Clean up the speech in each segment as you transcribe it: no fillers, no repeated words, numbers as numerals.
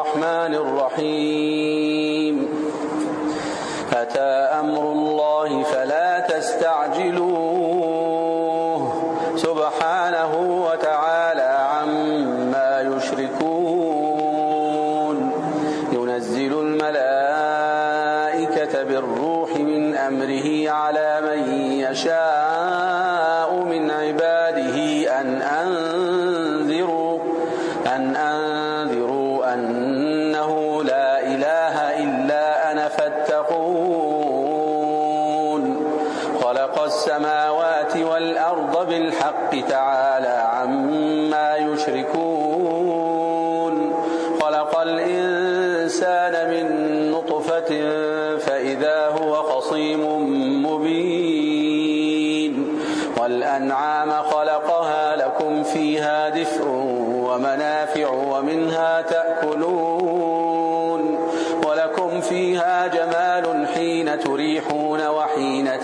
الرحمن الرحيم أتى أمر الله فلا تستعجلوه سبحانه وتعالى عما يشركون ينزل الملائكة بالروح من أمره على من يشاء من عباده أن أنذروا أنه لا إله إلا أنا فاتقون خلق السماوات والأرض بالحق تعالى عما يشركون خلق الإنسان من نطفة فإذا هو خصيم مبين والأنعام خلقها لكم فيها دفء ومنافع ومنها تأكلون ولكم فيها جمال حين تريحون وحين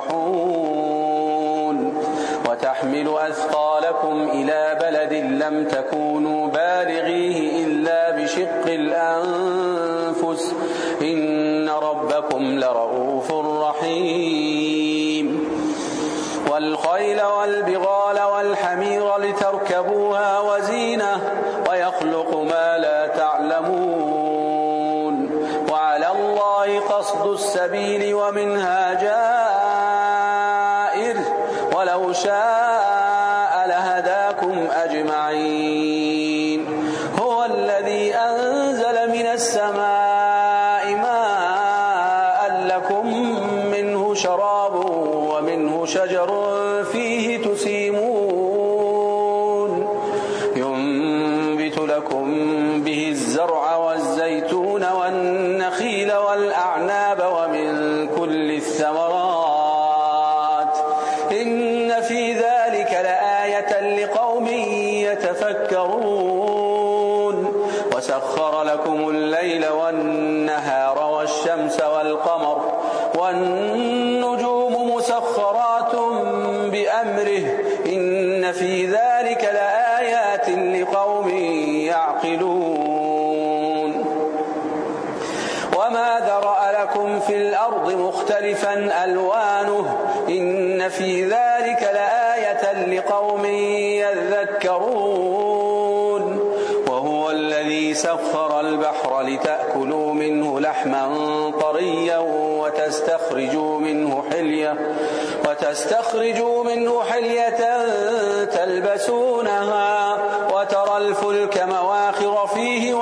تسرحون وتحمل أثقالكم إلى بلد لم تكونوا بالغيه إلا بشق الأنفس إن ربكم لرؤوف رحيم والخيل والبغال والحمير لتركبوها وزينة ويخلق ما لا تعلمون وعلى الله قصد السبيل ومنها جائر ولو شاء لهداكم أجمعين هو الذي أنزل من السماء ماء لكم منه شراب ومنه شجر فيه تسيمون ينبت لكم به الزرع والزيتون والنخيل والأعناب ومن كل الثمرات إن في ذلك لآية لقوم يتفكرون وسخر لكم الليل والنهار والشمس والقمر والنجوم مسخرات بأمره إن في ذلك لآيات لقوم يعقلون وما ذرأ لكم في الأرض مختلفا ألوانه إن في ذلك لآية لقوم يذكرون وهو الذي سخر البحر لتأكلوا منه لحما طريا وتستخرجوا منه حلية تلبسونها وترى الفلك مواخر فيه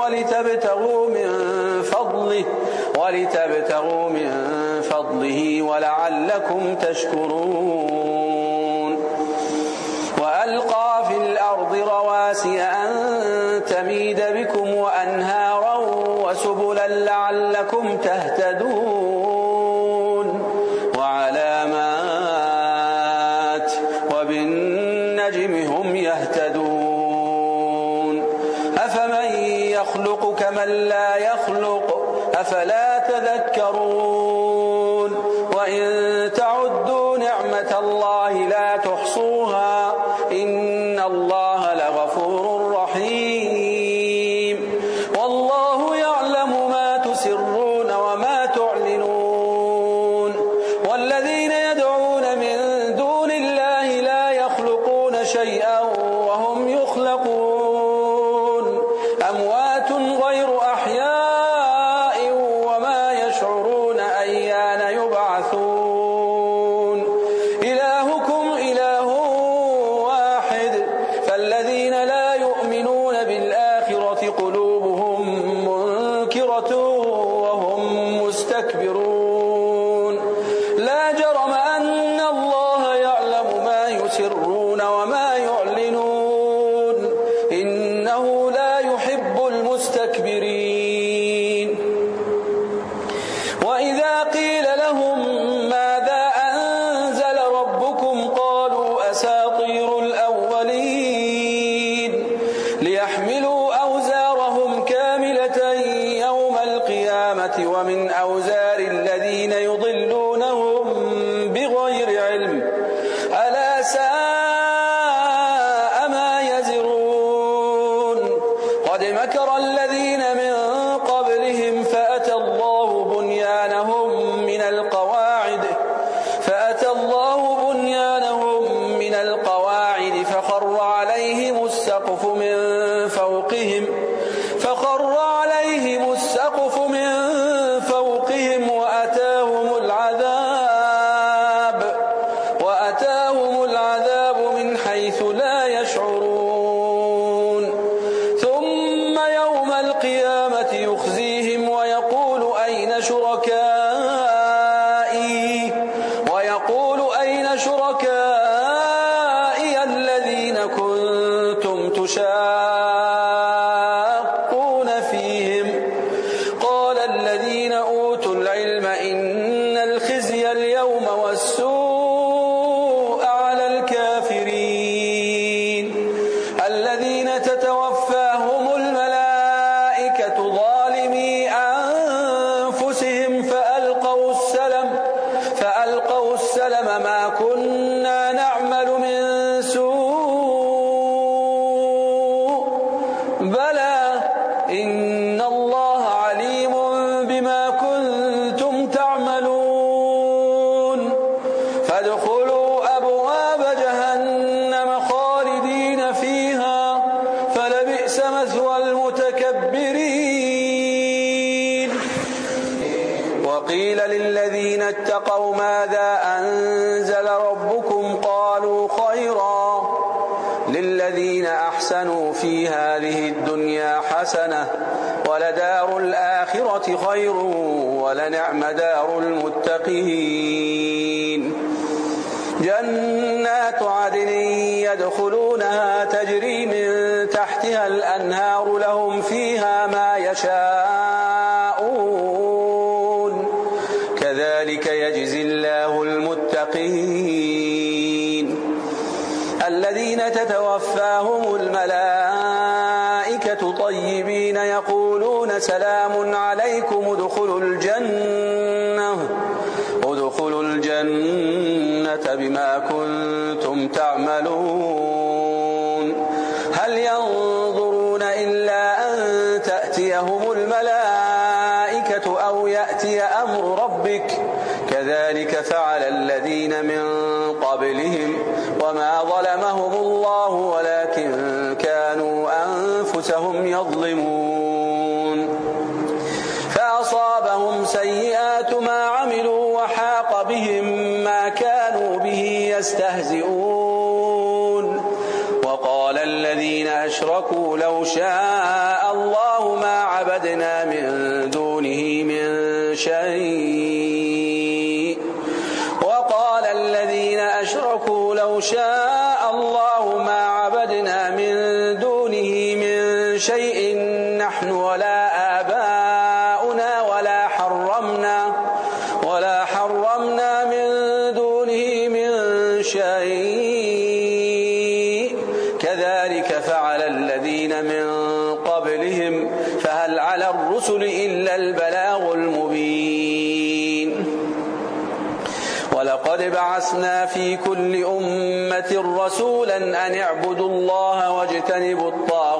ولتبتغوا من فضله ولعلكم تشكرون وألقى في الأرض رواسي أن تميد بكم وأنهارا وسبلا لعلكم تهتدون وعلامات وبالنجم هم يهتدون أفمن يخلق كمن لا يخلق أفلا تذكرون وإن تعدوا نعمة الله لا تحصوها إن الله لغفور رحيم والله يعلم ما تسرون وما تعلنون والذين يدعون من دون الله لا يخلقون شيئا وهم يخلقون أموات غير أحياء وما يشعرون أيان يبعثون إلهكم إله واحد فالذين لا يؤمنون بالآخرة قلوبهم منكرة وهم مستكبرون لا جرم أن الله يعلم ما يسرون وما يعلنون إنه لا يحب المستكبرين وإذا قيل لهم ماذا أنزل ربكم قالوا أساطير الأولين ليحملوا أوزارهم كاملة يوم القيامة ومن أوزار الذين يضلونهم بغير علم ألا ساء ما يزرون قد مكر الذين من فخر عليهم السقف من فوقهم وأتاهم العذاب من حيث لا يشعرون ثم يوم القيامة يخزيهم ويقول أين شركائي الذين كنتم تشاقون فيهم قال الذين أوتوا العلم إن الخزي اليوم والسوء على الكافرين الذين تتوفاهم الملائكة ظالمي أنفسهم فألقوا السلم ما كنا نعمل من سوء بلى إن الله عليم بما كنتم تعملون فادخلوا أبواب جهنم خالدين فيها فلبئس مثوى المتكبرين وقيل للذين اتقوا ماذا أنزل ربكم قالوا خيرا للذين أحسنوا في هذه الدنيا حسنة ولدار الآخرة خير ولنعم دار المتقين جنات عدن يدخلونها تجري من تحتها الأنهار لهم فيها ما يشاءون كذلك يجزي الله المتقين الذين تتوفاهم الملائكة طيبين يقولون سلام عليكم ادخلوا الجنة بما كنتم تعملون هل ينظرون إلا أن تأتيهم الملائكة أو يأتي أمر ربك كذلك فعل الذين من قبلهم وما ظلمهم الله ولكن كانوا أنفسهم يظلمون فأصابهم سيئات ما عملوا وحاق بهم ما كانوا به يستهزئون وقال الذين أشركوا لو شاء الله ما عبدنا من دونه من شيء لو شاء الله ما عبدنا من دونه من شيء نحن ولا آباؤنا ولا حرمنا من دونه من شيء كذلك فعل الذين من قبلهم فهل على الرسل إلا البلاغ المبين ولقد بعثنا في كل أمة رسولا أن اعبدوا الله واجتنبوا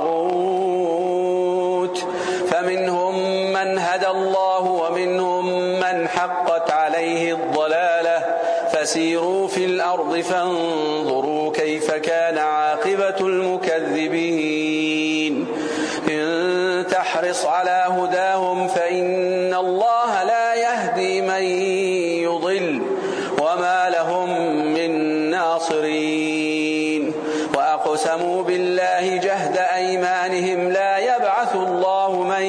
الطاغوت فمنهم من هدى الله ومنهم من حقت عليه الضلالة فسيروا في الأرض فانظروا كيف كان عاقبة المكذبين إن تحرص على هداهم فإن الله لا يهدي من يضل وما لهم من ناصرين وأقسموا بالله جهد أيمانهم لا يبعث الله من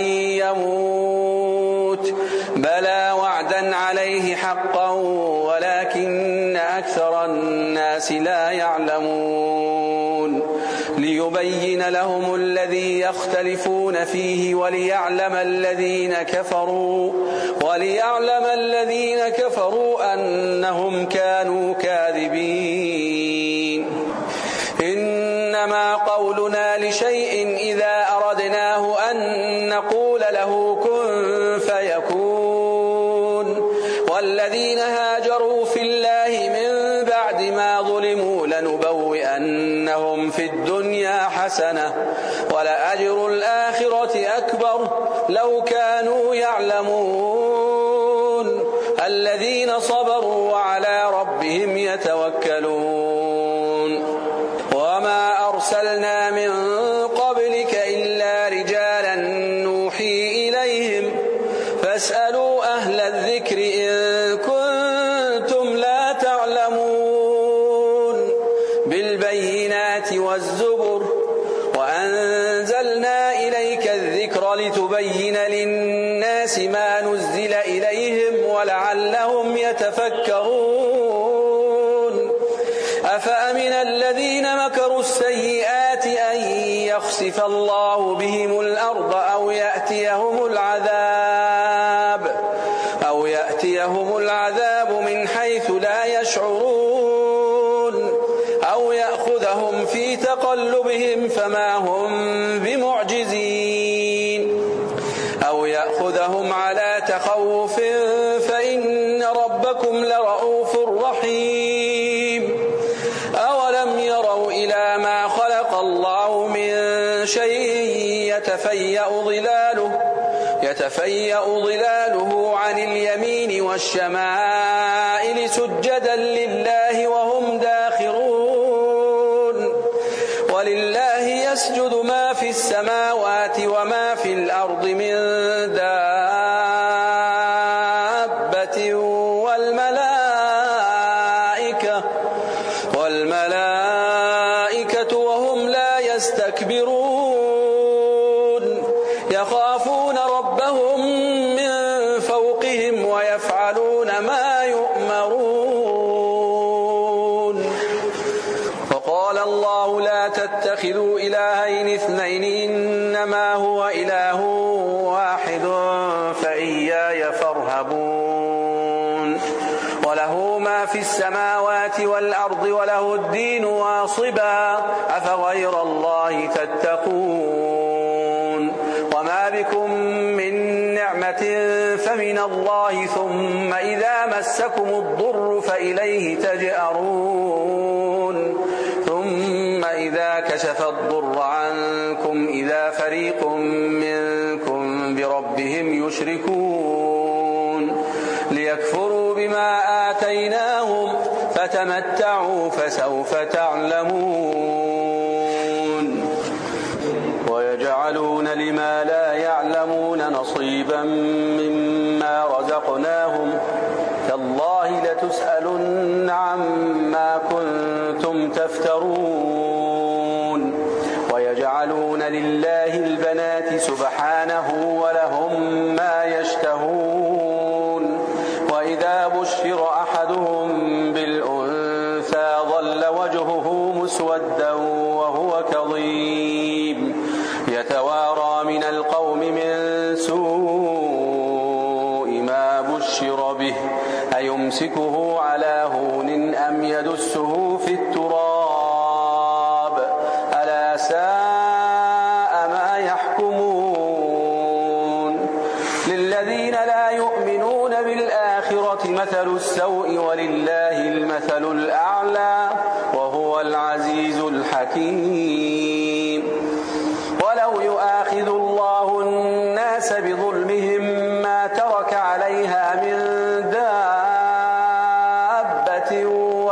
يموت بلى وعدا عليه حقا ولكن أكثر الناس لا يعلمون ليبين لهم الذي يختلفون فيه وليعلم الذين كفروا أنهم كانوا كاذبين إنما قولنا لشيء إذا أردناه أن نقول له كن فيكون والذين هاجروا في الله من بعد ما ظلموا لنبوئنهم في الدنيا حسنة ولأجر الآخرة أكبر لو كانوا يعلمون الذين صبروا وعلى ربهم يتوكلون وما أرسلنا من قبلك إلا رجالا ولتبين للناس ما نزل إليهم ولعلهم يتفكرون أفأمن الذين مكروا السيئات أن يخسف الله بهم الأرض أو يأتيهم العذاب من حيث لا يشعرون أو يأخذهم في تقلبهم فما هم بمعجزين أو يأخذهم على تخوف فإن ربكم لرؤوف رحيم أولم يروا إلى ما خلق الله من شيء يتفيأ ظلاله عن اليمين والشمائل سجدا لله وهم داخرون ولله يسجد ما في السماوات وما في الأرض من دابة والملائكة وهم لا يستكبرون يخافون ربهم من فوقهم ويفعلون ما يؤمرون وقال الله لا تتخذوا إلهين اثنين إنما هو إله واحد فإياي فارهبون وله ما في السماوات والأرض وله الدين واصبا أفغير الله تتقون وما بكم من نعمة فمن الله ثم إذا مسكم الضر فإليه تجأرون ثم إذا كشف الضر عنكم إذا فريق منكم بربهم يشركون ليكفروا بما آتيناهم فتمتعوا فسوف تعلمون ويجعلون لما لا يعلمون نصيبا مما رزقناهم تالله لتسألن عما كنتم تفترون ويجعلون لله البنات سبحانه ولهم ما يشتهون وإذا بشر أحدهم بالأنثى ظل وجهه مسودا وهو كظيم يتوارى من القوم من سوء ما بشر به أيمسكه على هون أم يدسه في التراب ألا ساء ما يحكمون للذين لا يؤمنون بالآخرة مثل السوء ولله المثل الأعلى وهو العزيز الحكيم ولو يؤاخذ الله الناس بظلمهم ما ترك عليها من دابة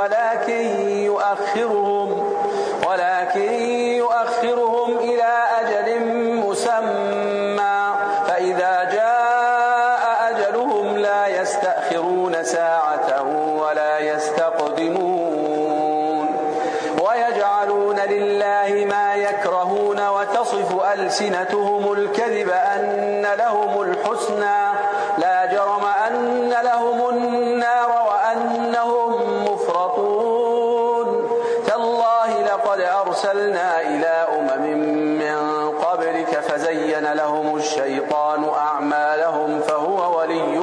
ولكن يؤخرهم إلى أجل مسمى فإذا جاء أجلهم لا يستأخرون ساعة ولا يستقدمون ويجعلون لله ما يكرهون وتصف ألسنتهم الكذب أن لهم الحسنى لا جرم أن لهم النار وأنهم مفرطون تالله لقد أرسلنا إلى من قبلك فزين لهم الشيطان أعمالهم فهو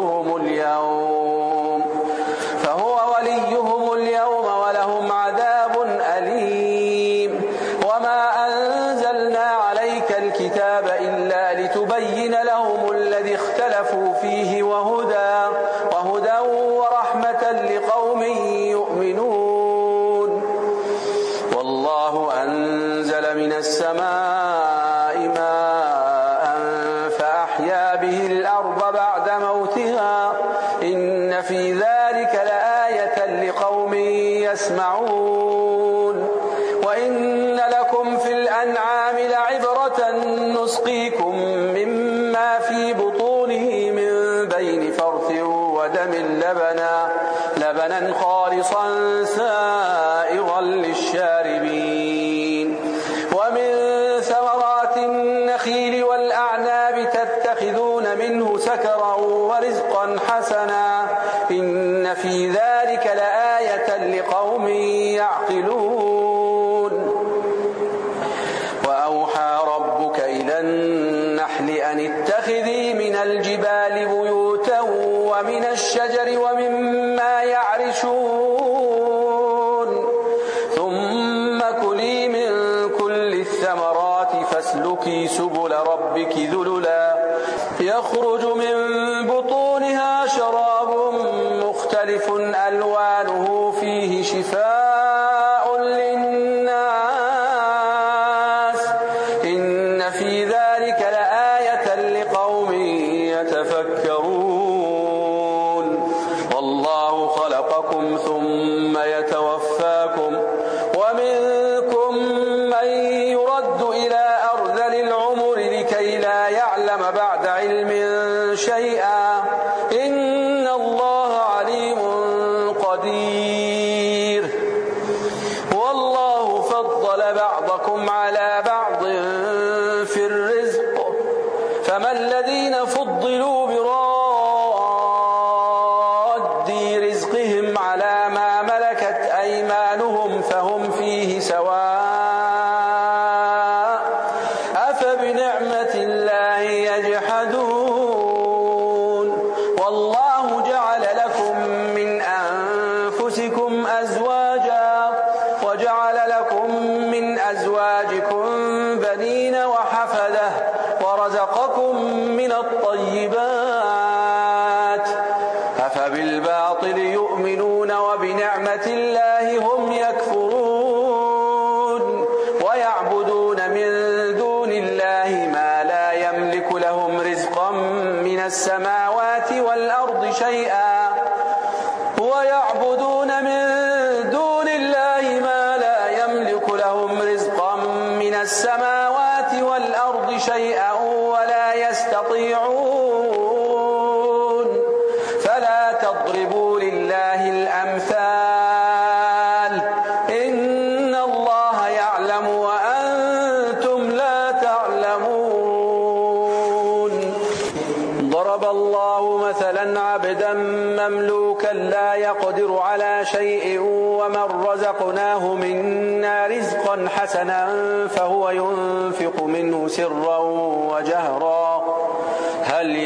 وليهم اليوم ولهم عذاب أليم وما أنزلنا عليك الكتاب إلا لتبين لهم الذي اختلفوا فيه وهدى ورحمة لقوم يؤمنون والله أنزل من السماء ماء فأحيا به الأرض بعد موتها إن في ذلك لآية لقوم يسمعون وإن لكم في الأنعام لعبرة نسقيكم مما في بطونه من بين فرث ودم لبنا خالصا سائغا للشاربين ومن ثمرات النخيل والأعناب تتخذون منه سكرا ورزقا حسنا إن في ذلك لآية لقوم يعقلون وأوحى ربك إلى النحل أن اتخذي من الجبال بيوتا ومن الشجر ومما يعرشون ثم كلي من كل الثمرات فاسلكي سبل ربك ذللا يخرج من بطونها شراب مختلف ألوانه فيه شفاء للناس إن في ذلك لآية لقوم يتفكرون والله خلقكم ثم يتوفاكم ومنكم من يرد إلى أرذل العمر لكي لا يعلم بعد علم شيئا إن الله عليم قدير والله فضل بعضكم على بعض في الرزق فما الذين فضلوا براد رزقهم على ما ملكت أيمانهم فهم فيه سواء أفبنعمة الله يجحدون والله جعل لكم من أنفسكم أزواجا وجعل لكم من أزواجكم بنين وحفدة ورزقكم من الطيبات أفبالباطل يؤمنون وبنعمة الله هم يكفرون ويعبدون من دون الله ما لا يملك لهم رزقا من السماوات والأرض شيئا ويعبدون من دون الله ما لا يملك لهم رزقا من السماوات والأرض شيئا ولا يستطيعون فلا تضربوا لله الأمثال إن الله يعلم وأنتم لا تعلمون ضرب الله مثلا عبدا مملوكا لا يقدر على شيء ومن رزقناه منا رزقا حسنا فهو ينفق منه سرا وجهرا هل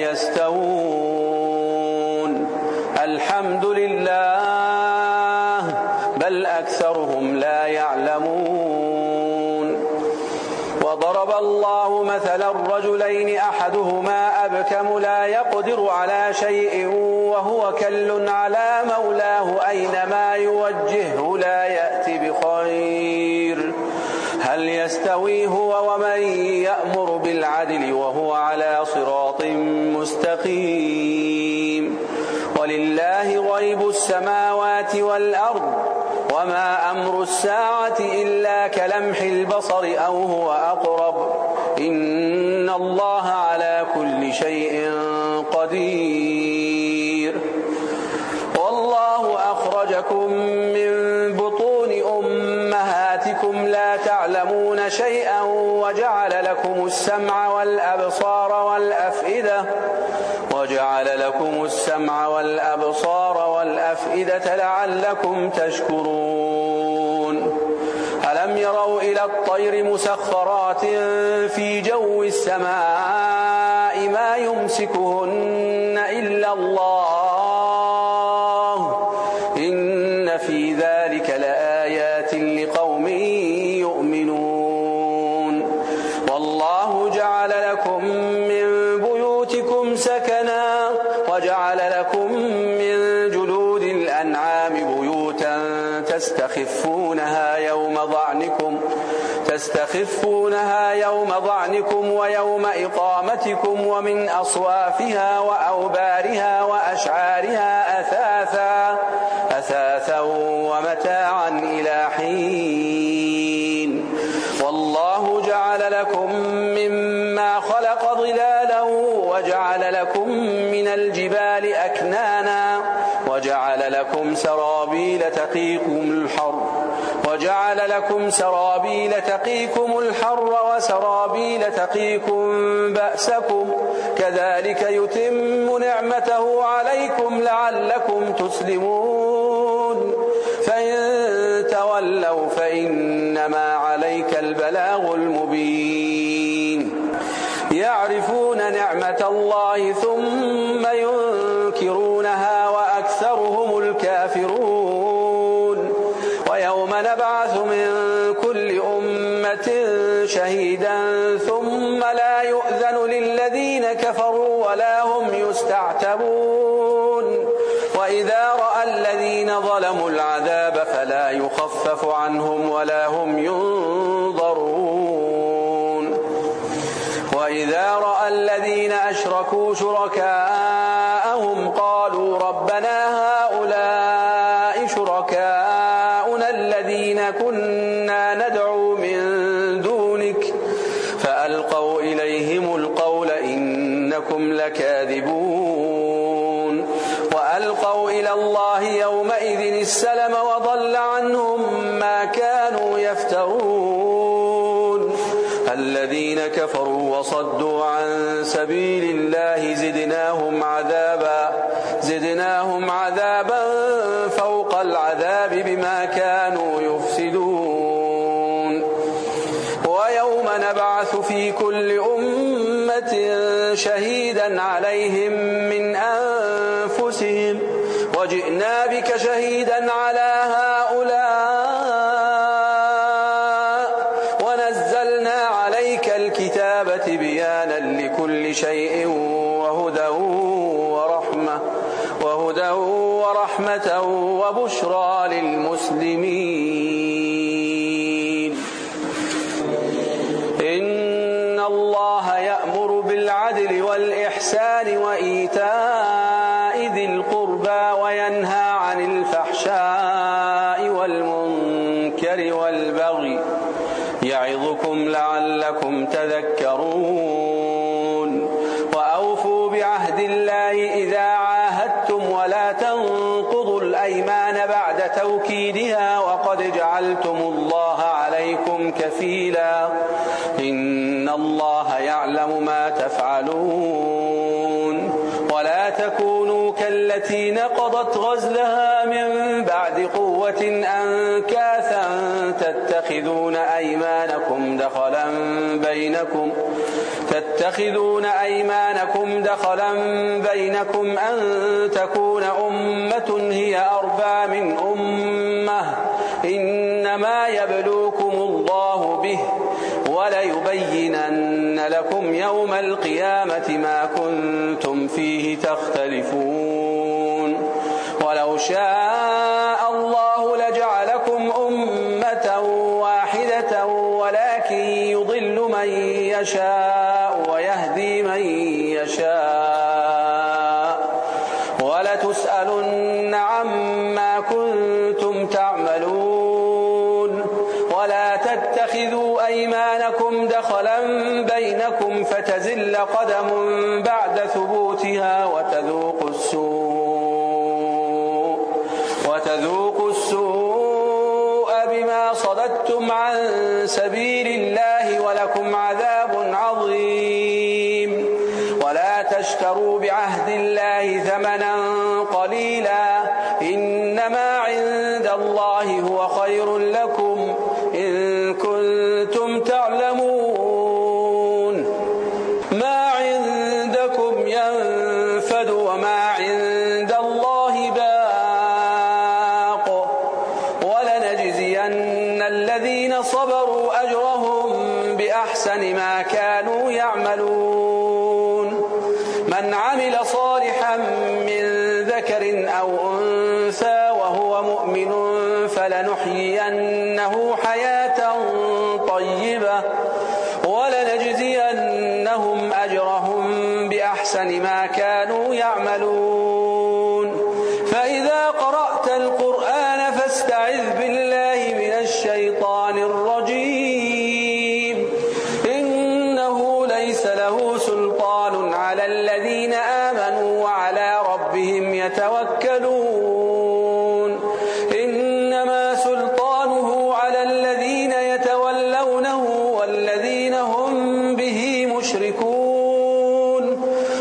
يستوون الحمد لله بل أكثرهم لا يعلمون وضرب الله مثلا رجلين أحدهما أبكم لا يقدر على شيء وهو كل على مولاه أينما يوجهه لا يأتي بخير هل يستوي هو ومن يأمر بالعدل وهو على صراط مستقيم ولله غيب السماوات والأرض وما أمر الساعة إلا كلمح البصر أو هو أقرب إن الله على كل شيء قدير والله أخرجكم من بطون أمهاتكم لا تعلمون شيئا وجعل لكم السمع والأفئدة لعلكم تشكرون ألم يروا إلى الطير مسخرات في جو السماء ما يمسكهن إلا الله إن في ذلك لآيات لقوم يؤمنون والله جعل لكم من بيوتكم سكنا وجعل لكم من جلود الأنعام بيوتا تستخفونها يوم ضعنكم ويوم إقامتكم ومن أصوافها وأوبارها وأشعارها أثاثا ومتاعا إلى حين والله جعل لكم مما خلق ظلالا وجعل لكم من الجبال أكنانا وجعل لكم سرابيل تقيكم الحر وسرابيل تقيكم بأسكم كذلك يتم نعمته عليكم لعلكم تسلمون فإن تولوا فإنما عليك البلاغ المبين يعرفون نعمة الله ثم ينكرونها وأكثرهم الكافرون ويوم نبعث من كل أمة شهيدا ثم لا يؤذن للذين كفروا ولا هم يستعتبون وإذا رأى الذين ظلموا العذاب فلا يخفف عنهم ولا هم ينظرون وإذا رأى الذين أشركوا شركاءهم قالوا ربنا هؤلاء شركاؤنا الذين كنا ندعو من دونك فألقوا إليهم القول إنكم لكاذبون وألقوا إلى الله يومئذ السلم وضل عنهم ما كانوا يفترون الذين كفروا وصدوا عن سبيل الله زدناهم عذابا فوق العذاب بما كانوا يفسدون ويوم نبعث في كل أمة شهيدا عليهم من أنفسهم وجئنا بك شهيدا على هؤلاء ونزلنا عليك الكتاب تبيانا لكل شيء وهدى ورحمة وبشرى للمسلمين إن الله يأمر بالعدل والإحسان وإيتاء ذي القربى وينهى عن الفحشاء والمنكر والبغي يعظكم لعلكم تذكرون وأوفوا بعهد الله إذا عاهدتم ولا تنقضوا الأيمان بعد توكيدها وقد جعلتم الله عليكم كفيلا إن الله يعلم ما تفعلون ولا تكونوا كالتي نقضت غزلها من بعد قوة أنكاثا تتخذون أيمانكم دخلا بينكم أن تكون أمة هي أربى من أمة إنما يبلوكم الله به وليبينن لكم يوم القيامة ما كنتم فيه تختلفون ولو شاء الله لجعلكم أمة واحدة ولكن يضل من يشاء ويهدي من يشاء ولتسألن عما كنتم تعملون ولا تتخذوا أيمانكم دخلا بينكم فتزل قدم بعد ثبوتها وتذوقوا السوء بما صددتم عن سبيل الله ولكم عذاب عظيم ولا تشتروا بعهد الله ثمنا قليلا إنما عند الله هو خير لكم إن كنتم تعلمون ما عندكم ينفد وما عند الله باق ولنجزين الذين صبروا أجرهم بأحسن ما كانوا يعملون من عمل صالحا من ذكر أو أنثى وهو مؤمن فلنحيينه حياة طيبة ولنجزينهم أجرهم بأحسن ما كانوا يعملون فإذا قرأت القرآن فاستعذ بالله من الشيطان الرجيم إنه ليس له سلطان على الذين آمنوا وعلى ربهم يتوكلون إنما سلطانه على الذين يتولونه والذين هم به مشركون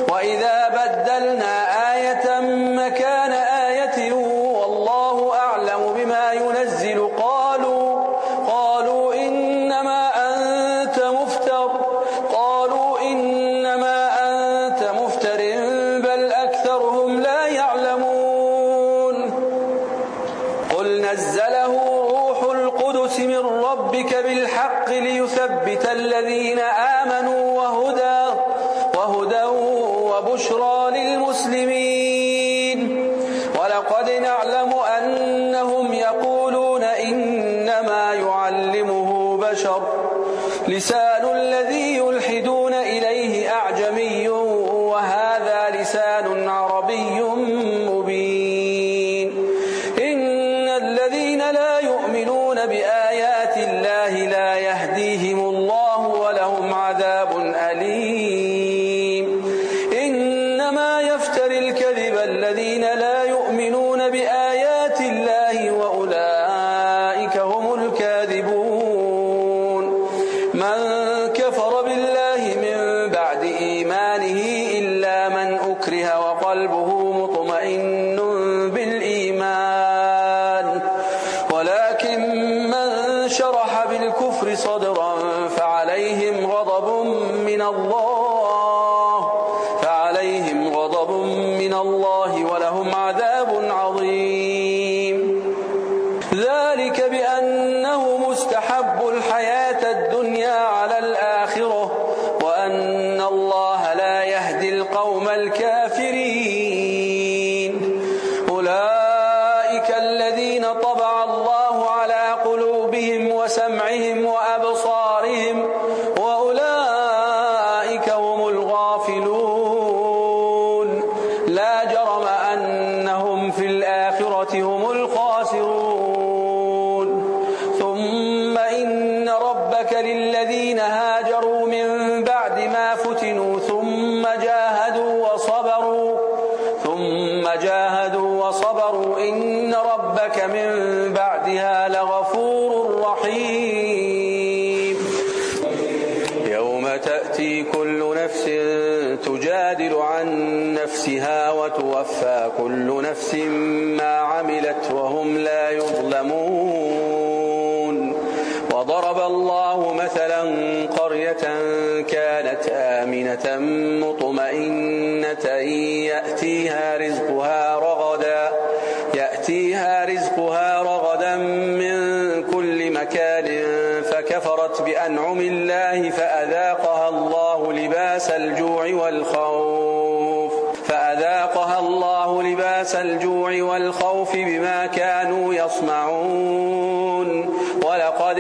وبشرى للمسلمين. ولقد نعلم أنهم يقولون إنما يعلمه بشر لسان الذي يلحدون إليه أعجمي وهذا لسان عربي مبين. إن الذين لا يؤمنون بآيات الله لا يهديهم الله ولهم عذاب أليم. إنما يفتري الكذب الذين لا يؤمنون بآيات الله وأولئك هم الكاذبون. من كفر بالله من بعد إيمانه إلا من أكره وقلبه مطمئن بالإيمان ولكن من شرح بالكفر صدرا فعليهم غضب من الله ولهم عذاب عظيم. ذلك بأنه مستحب الحياة الدنيا على الآخرة وأن الله لا يهدي القوم الكافرين. أولئك الذين طبع الله على قلوبهم وسمعهم وأبصارهم وأولئك هم الغافلون. لا جرم أنهم في الآخرة هم الخاسرون. ثم إن ربك للذين هاجروا من بعد ما فتنوا ثم جاهدوا وصبروا إن ربك من بعدها لغفور رحيم. يوم تأتي كل نفس تجادل عن نفسها وتوفى كل نفس ما عملت وهم لا يظلمون. وضرب الله مثلا قرية كانت آمنة مطمئنة يأتيها رزقها رغدا من كل مكان فكفرت بأنعم الله فأذاقها الله لباس الجوع والخوف بما كانوا يصنعون. ولقد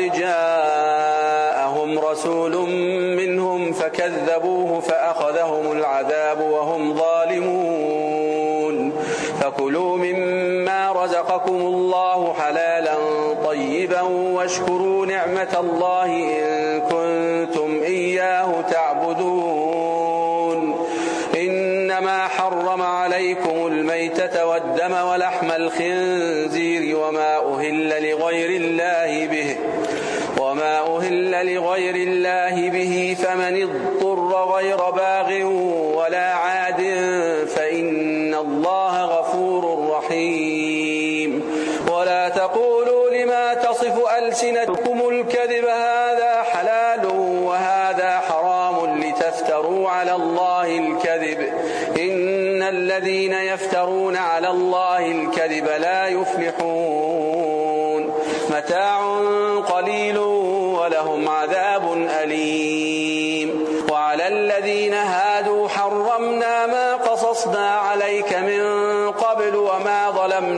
جاءهم رسول منهم فكذبوه فأخذهم العذاب وهم ظالمون. فكلوا مما رزقكم الله حلالا طيبا واشكروا نعمة الله إن كنتم إياه تعبدون. إنما حرم عليكم الميتة والدم ولحم الخنزير وما أهل لغير الله به فمن اضطر غير باغ ولا عاد فإن الله غفور رحيم. ولا تقولوا لما تصف ألسنتكم الكذب هذا حلال وهذا حرام لتفتروا على الله الكذب إن الذين يفترون على الله الكذب لا يفلحون. متاع قليل ولهم عذاب أليم. وعلى الذين هادوا حرمنا ما قصصنا عليك من قبل وما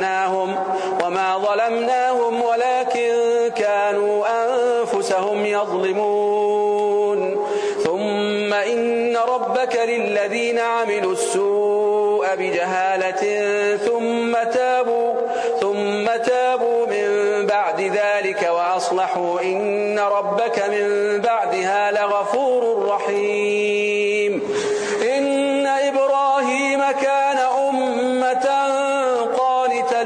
ظلمناهم ولكن كانوا أنفسهم يظلمون. ثم إن ربك للذين عملوا السوء بجهالة ثم تابوا من بعد ذلك وأصلحوا إن ربك من بعدها لغفور رحيم. إن إبراهيم كان أمة قانتا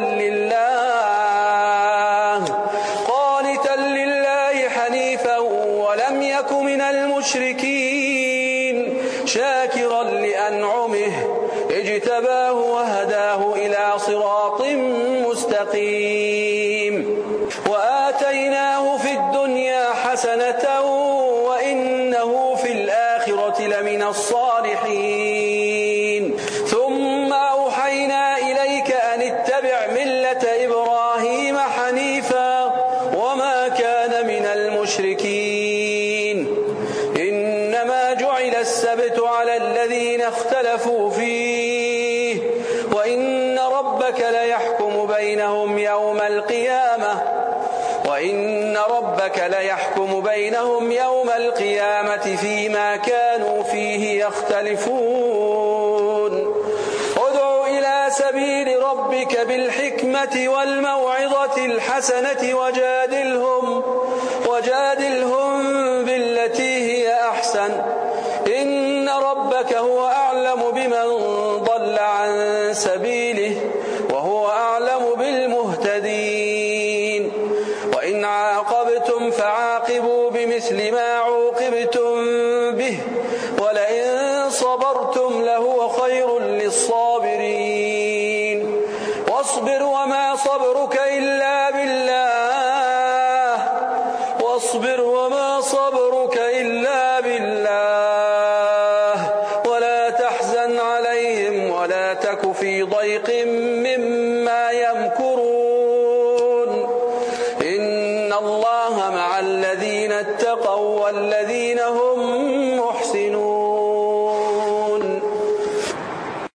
لله حنيفا ولم يك من المشركين شاكرا لأنعمه اجتباه وهداه إلى صراط مستقيم. وآتيناه في الدنيا حسنة وإنه في الآخرة لمن الصالحين. ثم أوحينا إليك أن اتبع ملة إبراهيم حنيفا وما كان من المشركين. إنما جعل السبت على الذين اختلفوا فيه ربك ليحكم بينهم يوم القيامة فيما كانوا فيه يختلفون ادع إلى سبيل ربك بالحكمة والموعظة الحسنة وجادلهم بالتي هي أحسن إن ربك هو أعلم بمن ضل عن سبيله وهو أعلم بالمهتدين وإن عاقبتم فعاقبوا بمثل ما عوقبتم به ولئن صبرتم لهو خير للصابرين واصبر وما صبرك إلا بالله ولا تحزن عليهم ولا تك في ضيق مما يمكرون إن الله مع الذين اتقوا والذين هم